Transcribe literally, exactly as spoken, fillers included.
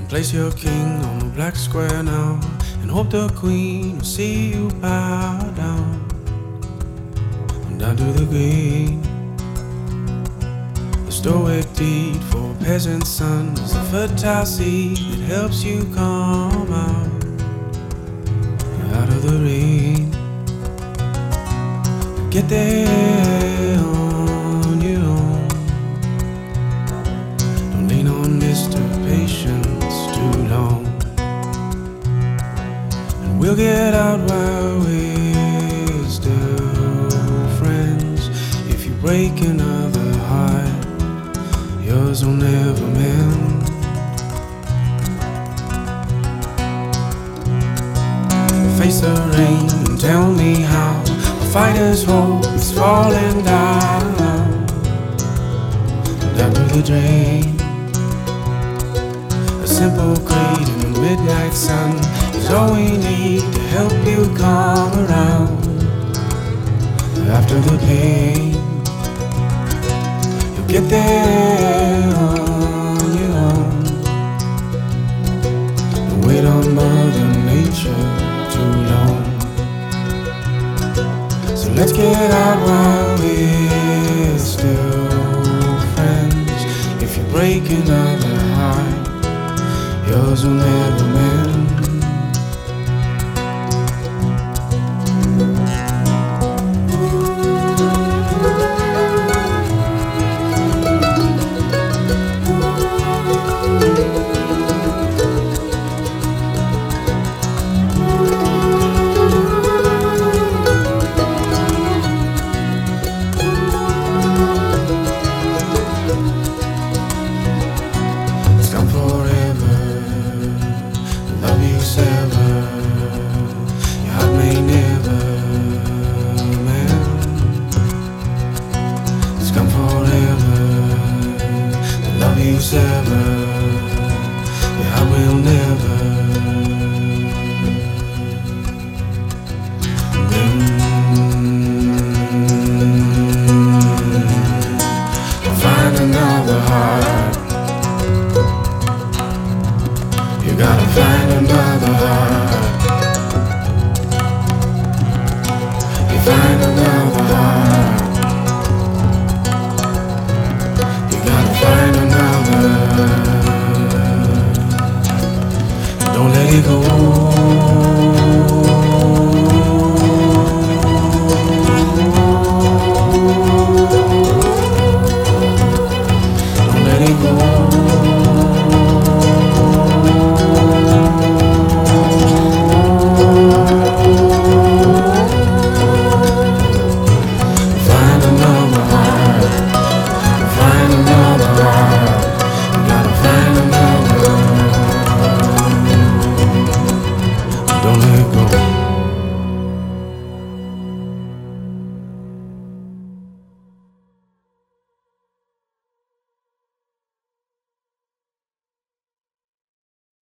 Place your king on the black square now, and hope the queen will see you bow down, down to the green. The stoic deed for a peasant son is the fertile seed that helps you come out, out of the rain. Get there on your own. Don't lean on Mister Patience too long, and we'll get out while we're still friends. If you break another heart, yours will never mend. Face the rain and tell me how a fighter's hope is falling down, down to the drain. A simple creed in the midnight sun is all we need to help you come around after the pain. You'll get there on your own. Don't wait on Mother Nature too long. So let's get out while we're still friends. If you break another heart, yours will never